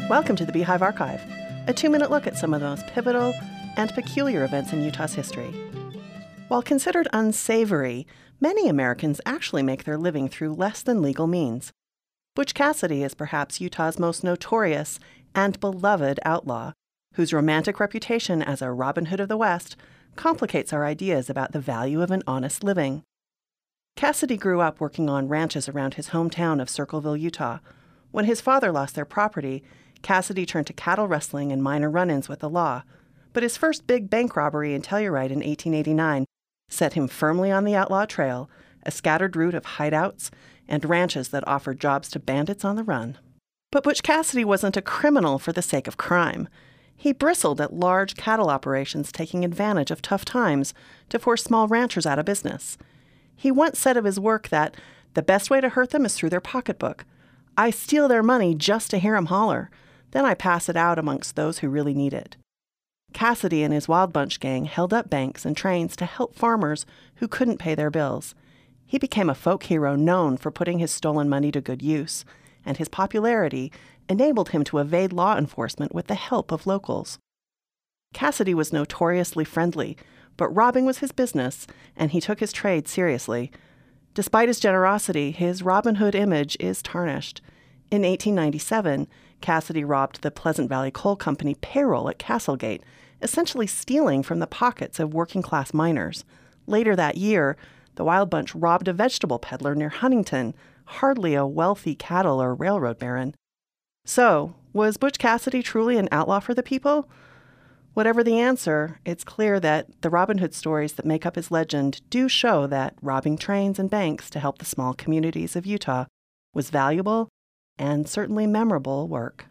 Welcome to the Beehive Archive, a 2-minute look at some of the most pivotal and peculiar events in Utah's history. While considered unsavory, many Americans actually make their living through less than legal means. Butch Cassidy is perhaps Utah's most notorious and beloved outlaw, whose romantic reputation as a Robin Hood of the West complicates our ideas about the value of an honest living. Cassidy grew up working on ranches around his hometown of Circleville, Utah. When his father lost their property, Cassidy turned to cattle rustling and minor run-ins with the law. But his first big bank robbery in Telluride in 1889 set him firmly on the outlaw trail, a scattered route of hideouts and ranches that offered jobs to bandits on the run. But Butch Cassidy wasn't a criminal for the sake of crime. He bristled at large cattle operations taking advantage of tough times to force small ranchers out of business. He once said of his work that the best way to hurt them is through their pocketbook. I steal their money just to hear 'em holler. Then I pass it out amongst those who really need it. Cassidy and his Wild Bunch gang held up banks and trains to help farmers who couldn't pay their bills. He became a folk hero known for putting his stolen money to good use, and his popularity enabled him to evade law enforcement with the help of locals. Cassidy was notoriously friendly, but robbing was his business, and he took his trade seriously. Despite his generosity, his Robin Hood image is tarnished. In 1897, Cassidy robbed the Pleasant Valley Coal Company payroll at Castlegate, essentially stealing from the pockets of working-class miners. Later that year, the Wild Bunch robbed a vegetable peddler near Huntington, hardly a wealthy cattle or railroad baron. So, was Butch Cassidy truly an outlaw for the people? Whatever the answer, it's clear that the Robin Hood stories that make up his legend do show that robbing trains and banks to help the small communities of Utah was valuable and certainly memorable work.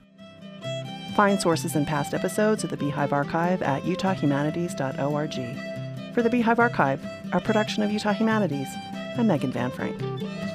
Find sources and past episodes of the Beehive Archive at utahhumanities.org. For the Beehive Archive, a production of Utah Humanities, I'm Megan Van Frank.